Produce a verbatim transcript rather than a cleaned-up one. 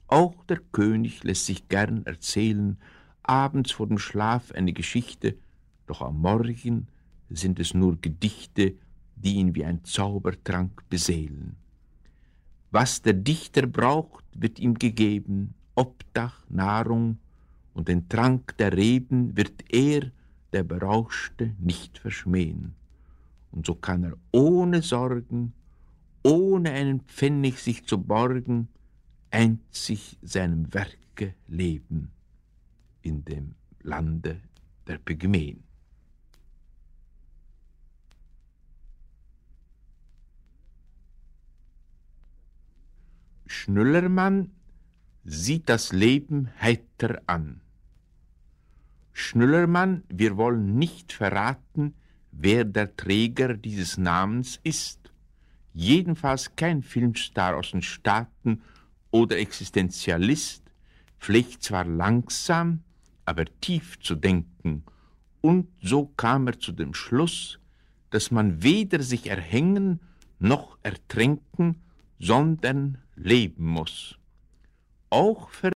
Auch der König lässt sich gern erzählen, abends vor dem Schlaf eine Geschichte, doch am Morgen sind es nur Gedichte, die ihn wie ein Zaubertrank beseelen. Was der Dichter braucht, wird ihm gegeben, Obdach, Nahrung, und den Trank der Reben wird er, der Berauschte, nicht verschmähen. Und so kann er ohne Sorgen, ohne einen Pfennig sich zu borgen, einzig seinem Werke leben in dem Lande der Pygmäen. Schnüllermann sieht das Leben heiter an. Schnüllermann, wir wollen nicht verraten, wer der Träger dieses Namens ist. Jedenfalls kein Filmstar aus den Staaten oder Existenzialist, pflegt zwar langsam, aber tief zu denken, und so kam er zu dem Schluss, dass man weder sich erhängen noch ertränken, sondern leben muss. Auch